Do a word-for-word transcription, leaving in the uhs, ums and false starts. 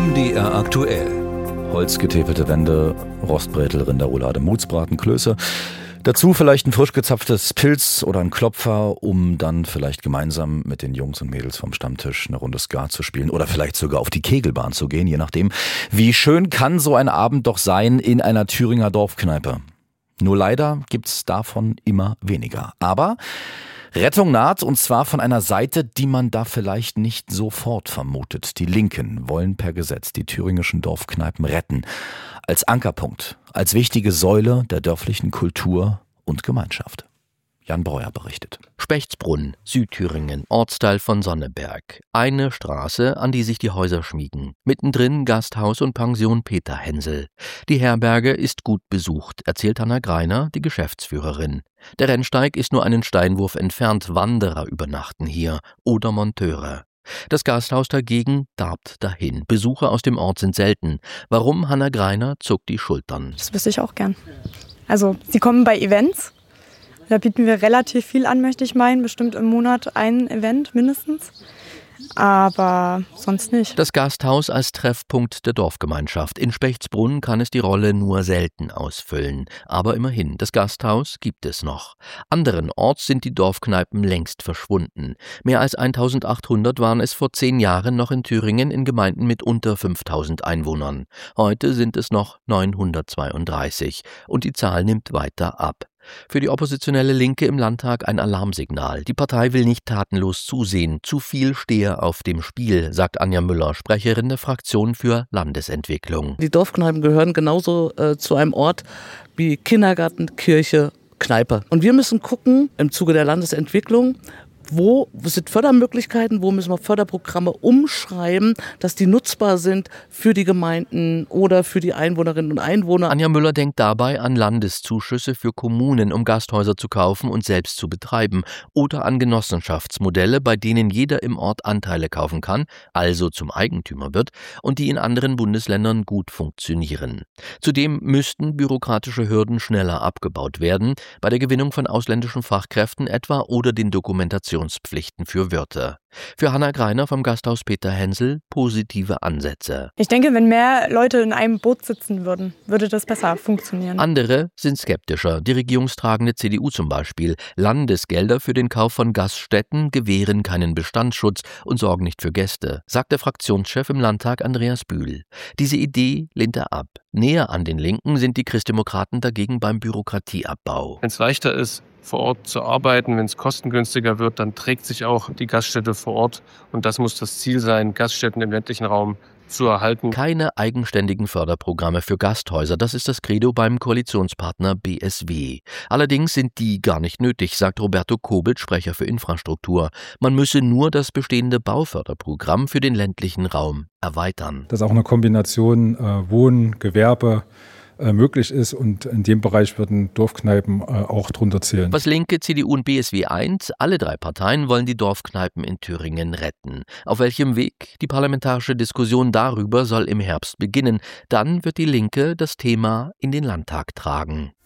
M D R aktuell. Holzgetäfelte Wände, Rostbretel, Rinderroulade, Mutzbraten, Klöße. Dazu vielleicht ein frisch gezapftes Pilz oder ein Klopfer, um dann vielleicht gemeinsam mit den Jungs und Mädels vom Stammtisch eine Runde Skat zu spielen oder vielleicht sogar auf die Kegelbahn zu gehen, je nachdem. Wie schön kann so ein Abend doch sein in einer Thüringer Dorfkneipe. Nur leider gibt's davon immer weniger. Aber Rettung naht, und zwar von einer Seite, die man da vielleicht nicht sofort vermutet. Die Linken wollen per Gesetz die thüringischen Dorfkneipen retten. Als Ankerpunkt, als wichtige Säule der dörflichen Kultur und Gemeinschaft. Jan Breuer berichtet. Spechtsbrunn, Südthüringen, Ortsteil von Sonneberg. Eine Straße, an die sich die Häuser schmiegen. Mittendrin Gasthaus und Pension Peter Hensel. Die Herberge ist gut besucht, erzählt Hanna Greiner, die Geschäftsführerin. Der Rennsteig ist nur einen Steinwurf entfernt. Wanderer übernachten hier oder Monteure. Das Gasthaus dagegen darbt dahin. Besucher aus dem Ort sind selten. Warum? Hanna Greiner zuckt die Schultern. Das wüsste ich auch gern. Also, sie kommen bei Events. Da bieten wir relativ viel an, möchte ich meinen. Bestimmt im Monat ein Event mindestens. Aber sonst nicht. Das Gasthaus als Treffpunkt der Dorfgemeinschaft. In Spechtsbrunn kann es die Rolle nur selten ausfüllen. Aber immerhin, das Gasthaus gibt es noch. Anderenorts sind die Dorfkneipen längst verschwunden. Mehr als eintausendachthundert waren es vor zehn Jahren noch in Thüringen in Gemeinden mit unter fünftausend Einwohnern. Heute sind es noch neunhundertzweiunddreißig. Und die Zahl nimmt weiter ab. Für die oppositionelle Linke im Landtag ein Alarmsignal. Die Partei will nicht tatenlos zusehen. Zu viel stehe auf dem Spiel, sagt Anja Müller, Sprecherin der Fraktion für Landesentwicklung. Die Dorfkneipen gehören genauso äh, zu einem Ort wie Kindergarten, Kirche, Kneipe. Und wir müssen gucken, im Zuge der Landesentwicklung, wo sind Fördermöglichkeiten, wo müssen wir Förderprogramme umschreiben, dass die nutzbar sind für die Gemeinden oder für die Einwohnerinnen und Einwohner. Anja Müller denkt dabei an Landeszuschüsse für Kommunen, um Gasthäuser zu kaufen und selbst zu betreiben, oder an Genossenschaftsmodelle, bei denen jeder im Ort Anteile kaufen kann, also zum Eigentümer wird, und die in anderen Bundesländern gut funktionieren. Zudem müssten bürokratische Hürden schneller abgebaut werden, bei der Gewinnung von ausländischen Fachkräften etwa oder den Dokumentationen Pflichten für Wirte. Für Hanna Greiner vom Gasthaus Peter Hensel positive Ansätze. Ich denke, wenn mehr Leute in einem Boot sitzen würden, würde das besser funktionieren. Andere sind skeptischer. Die regierungstragende C D U zum Beispiel. Landesgelder für den Kauf von Gaststätten gewähren keinen Bestandsschutz und sorgen nicht für Gäste, sagt der Fraktionschef im Landtag Andreas Bühl. Diese Idee lehnt er ab. Näher an den Linken sind die Christdemokraten dagegen beim Bürokratieabbau. Wenn es leichter ist, vor Ort zu arbeiten, wenn es kostengünstiger wird, dann trägt sich auch die Gaststätte vor Ort. Und das muss das Ziel sein, Gaststätten im ländlichen Raum zu erhalten. Keine eigenständigen Förderprogramme für Gasthäuser, das ist das Credo beim Koalitionspartner B S W. Allerdings sind die gar nicht nötig, sagt Roberto Kobelt, Sprecher für Infrastruktur. Man müsse nur das bestehende Bauförderprogramm für den ländlichen Raum erweitern. Dass auch eine Kombination äh, Wohnen, Gewerbe möglich ist, und in dem Bereich würden Dorfkneipen äh, auch drunter zählen. Was Linke, C D U und B S W eint, alle drei Parteien wollen die Dorfkneipen in Thüringen retten. Auf welchem Weg? Die parlamentarische Diskussion darüber soll im Herbst beginnen. Dann wird die Linke das Thema in den Landtag tragen.